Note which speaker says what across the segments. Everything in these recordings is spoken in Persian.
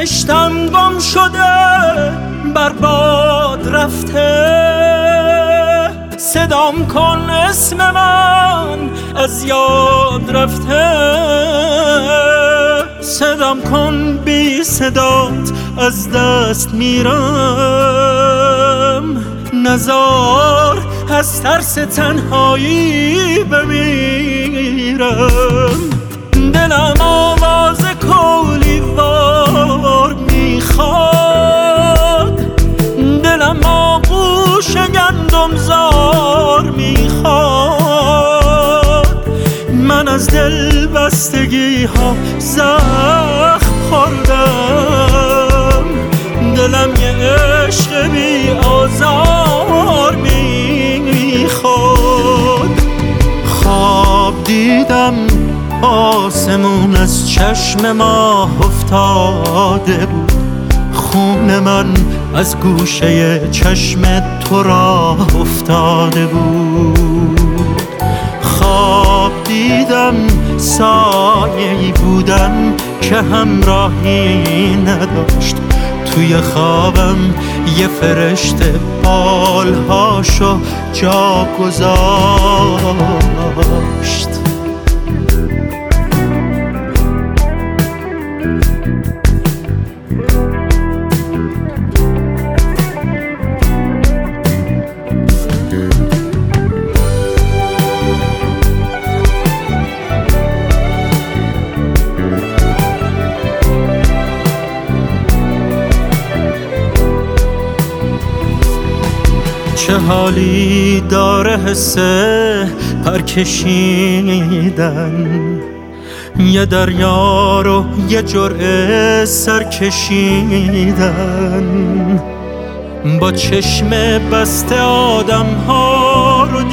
Speaker 1: بهشتم گم شده، برباد رفته. صدام کن اسم من از یاد رفته، صدام کن بی صدات از دست میرم. نزار از ترس تنهایی بمیرم. دلم آواز کولی وار میخواد، دلم آغوش گندم زار میخواد. من از دل بستگی ها زخم خوردم، دلم یه عشق بی آزار میخواد. خواب دیدم آسمون از چشم ماه افتاده بود، خون من از گوشه چشم تو راه افتاده بود. خواب دیدم سایه‌ای بودم که همراهی نداشت، توی خوابم یه فرشته بالهاشو جا گذاشت. چه حالی داره حس پرکشیدن، یه دریا رو یه جرعه سر کشیدن. با چشم بسته آدم ها رو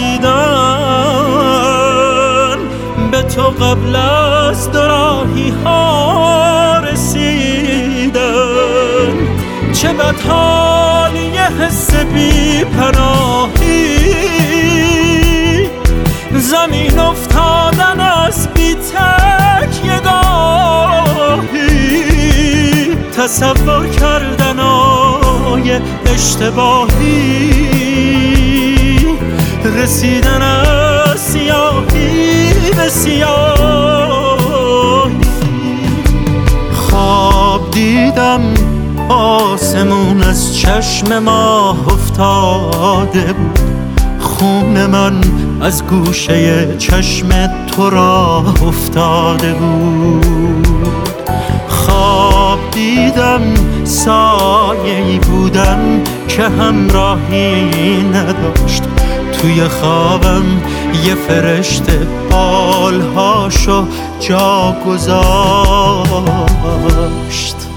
Speaker 1: دیدن، به تو قبل از دوراهی ها رسیدن. چه بدحالی یه حس بی پناهی، زمین افتادن از بی تک یگاهی، تصور کردن آی اشتباهی، رسیدن از سیاهی به سیاهی. خواب دیدم آسمون از چشم ماه افتاده بود، خون من از گوشه چشم تو راه افتاده بود. خواب دیدم سایه‌ای بودم که همراهی نداشت، توی خوابم یه فرشته بالهاشو جا گذاشت.